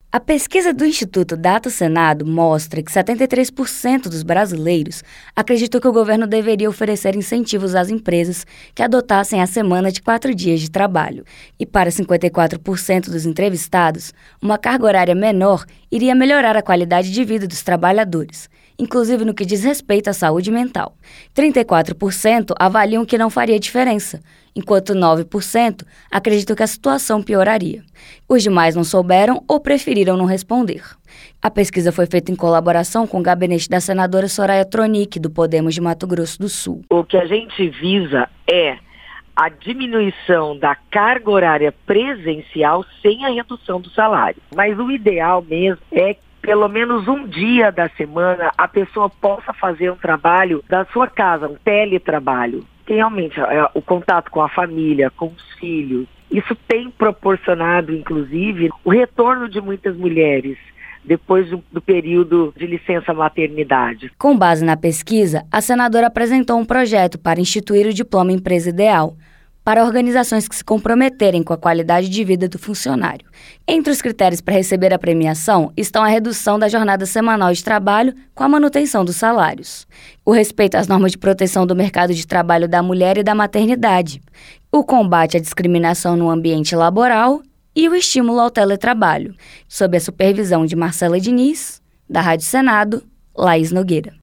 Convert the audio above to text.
A pesquisa do Instituto Data Senado mostra que 73% dos brasileiros acreditam que o governo deveria oferecer incentivos às empresas que adotassem a semana de 4 dias de trabalho. E para 54% dos entrevistados, uma carga horária menor iria melhorar a qualidade de vida dos trabalhadores, inclusive no que diz respeito à saúde mental. 34% avaliam que não faria diferença, enquanto 9% acreditam que a situação pioraria. Os demais não souberam ou preferiram não responder. A pesquisa foi feita em colaboração com o gabinete da senadora Soraya Tronic, do Podemos de Mato Grosso do Sul. O que a gente visa é a diminuição da carga horária presencial sem a redução do salário. Mas o ideal mesmo é que pelo menos um dia da semana a pessoa possa fazer um trabalho da sua casa, um teletrabalho. Que realmente o contato com a família, com os filhos, isso tem proporcionado, inclusive, o retorno de muitas mulheres depois do período de licença maternidade. Com base na pesquisa, a senadora apresentou um projeto para instituir o Diploma Empresa Ideal para organizações que se comprometerem com a qualidade de vida do funcionário. Entre os critérios para receber a premiação estão a redução da jornada semanal de trabalho com a manutenção dos salários, o respeito às normas de proteção do mercado de trabalho da mulher e da maternidade, o combate à discriminação no ambiente laboral e o estímulo ao teletrabalho, sob a supervisão de Marcela Diniz, da Rádio Senado, Laís Nogueira.